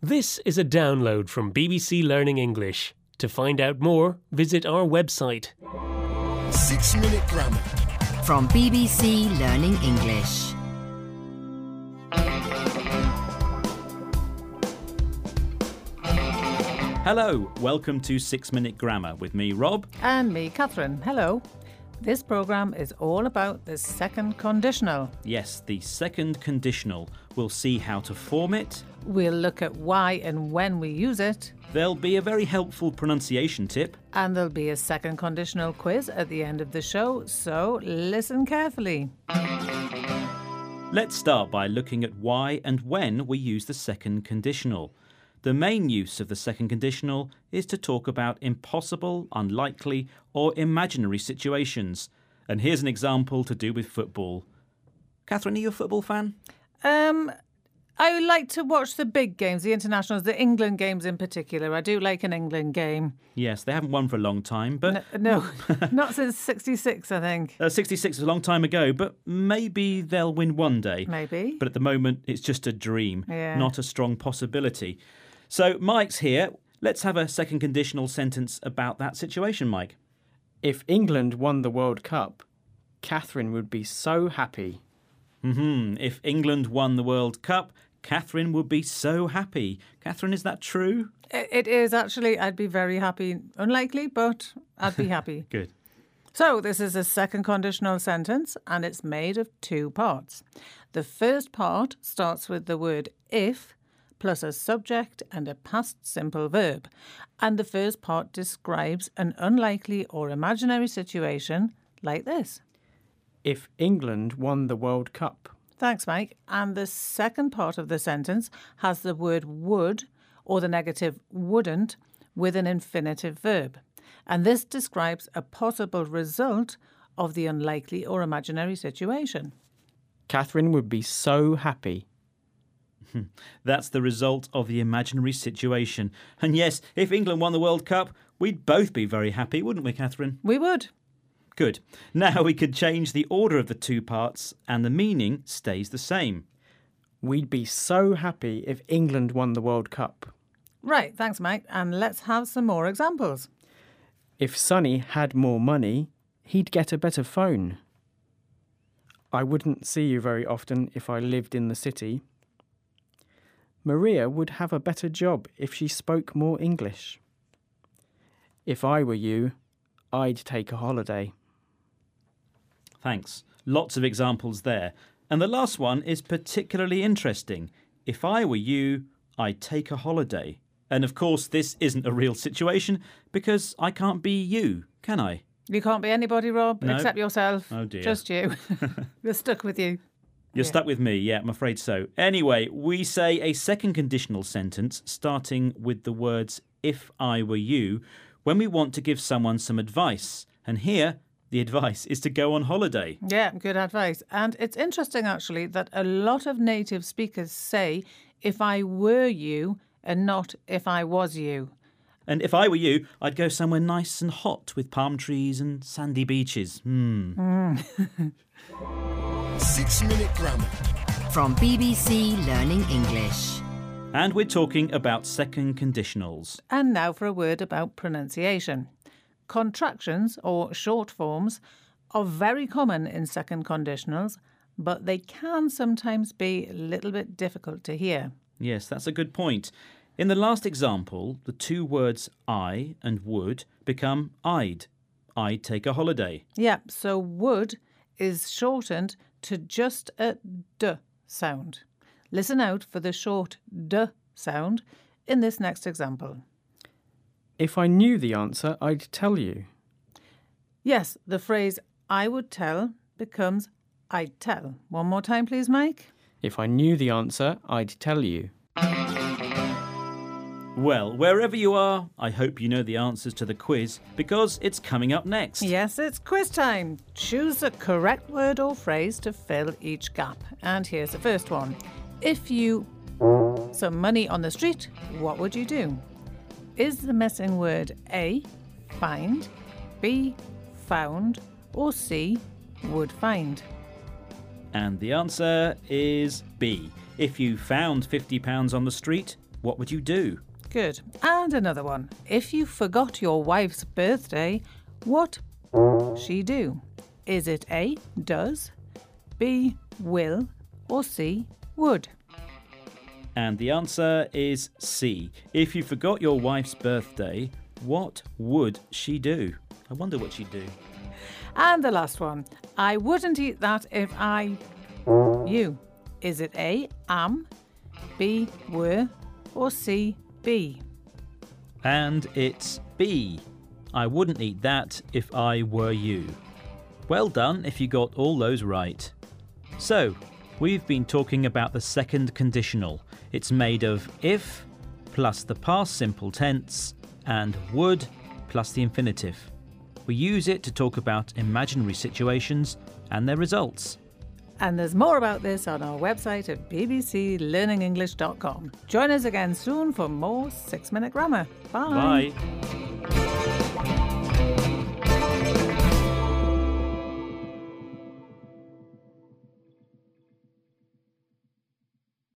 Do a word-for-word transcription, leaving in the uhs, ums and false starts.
This is a download from B B C Learning English. To find out more, visit our website. Six Minute Grammar. From B B C Learning English. Hello, welcome to Six Minute Grammar with me, Rob. And me, Catherine. Hello. This programme is all about the second conditional. Yes, the second conditional. We'll see how to form it. We'll look at why and when we use it. There'll be a very helpful pronunciation tip. And there'll be a second conditional quiz at the end of the show, so listen carefully. Let's start by looking at why and when we use the second conditional. The main use of the second conditional is to talk about impossible, unlikely, or imaginary situations. And here's an example to do with football. Catherine, are you a football fan? Um, I like to watch the big games, the internationals, the England games in particular. I do like an England game. Yes, they haven't won for a long time, but... No, no not since sixty-six, I think. Uh, sixty-six was a long time ago, but maybe they'll win one day. Maybe. But at the moment, it's just a dream, Yeah. not a strong possibility. So Mike's here. Let's have a second conditional sentence about that situation, Mike. If England won the World Cup, Catherine would be so happy. Mm-hmm. If England won the World Cup, Catherine would be so happy. Catherine, is that true? It, it is actually. I'd be very happy. Unlikely, but I'd be happy. Good. So this is a second conditional sentence and it's made of two parts. The first part starts with the word if plus a subject and a past simple verb. And the first part describes an unlikely or imaginary situation like this. If England won the World Cup. Thanks, Mike. And the second part of the sentence has the word would or the negative wouldn't with an infinitive verb. And this describes a possible result of the unlikely or imaginary situation. Catherine would be so happy. That's the result of the imaginary situation. And yes, if England won the World Cup, we'd both be very happy, wouldn't we, Catherine? We would. Good. Now we could change the order of the two parts and the meaning stays the same. We'd be so happy if England won the World Cup. Right, thanks, Mike. And let's have some more examples. If Sonny had more money, he'd get a better phone. I wouldn't see you very often if I lived in the city. Maria would have a better job if she spoke more English. If I were you, I'd take a holiday. Thanks. Lots of examples there. And the last one is particularly interesting. If I were you, I'd take a holiday. And of course, this isn't a real situation because I can't be you, can I? You can't be anybody, Rob, No. except yourself. Oh, dear. Just you. We're stuck with you. You're Yeah. stuck with me, yeah, I'm afraid so. Anyway, we say a second conditional sentence starting with the words if I were you when we want to give someone some advice. And here, the advice is to go on holiday. Yeah, good advice. And it's interesting, actually, that a lot of native speakers say if I were you and not if I was you. And if I were you, I'd go somewhere nice and hot with palm trees and sandy beaches. Hmm. Six Minute Grammar. From B B C Learning English. And we're talking about second conditionals. And now for a word about pronunciation. Contractions, or short forms, are very common in second conditionals, but they can sometimes be a little bit difficult to hear. Yes, that's a good point. In the last example, the two words I and would become I'd. I'd take a holiday. Yeah, so would is shortened to just a D sound. Listen out for the short D sound in this next example. If I knew the answer, I'd tell you. Yes, the phrase I would tell becomes I'd tell. One more time, please, Mike. If I knew the answer, I'd tell you. Well, wherever you are, I hope you know the answers to the quiz because it's coming up next. Yes, it's quiz time. Choose the correct word or phrase to fill each gap. And here's the first one. If you some money on the street, what would you do? Is the missing word A, find, B, found, or C, would find? And the answer is B. If you found fifty pounds on the street, what would you do? Good. And another one. If you forgot your wife's birthday, what she do? Is it A, does, B, will, or C, would? And the answer is C. If you forgot your wife's birthday, what would she do? I wonder what she'd do. And the last one. I wouldn't eat that if I... You. Is it A, am, B, were, or C, be? And it's B. I wouldn't eat that if I were you. Well done if you got all those right. So, we've been talking about the second conditional. It's made of if plus the past simple tense and would plus the infinitive. We use it to talk about imaginary situations and their results. And there's more about this on our website at b b c learning english dot com. Join us again soon for more six minute Grammar. Bye. Bye.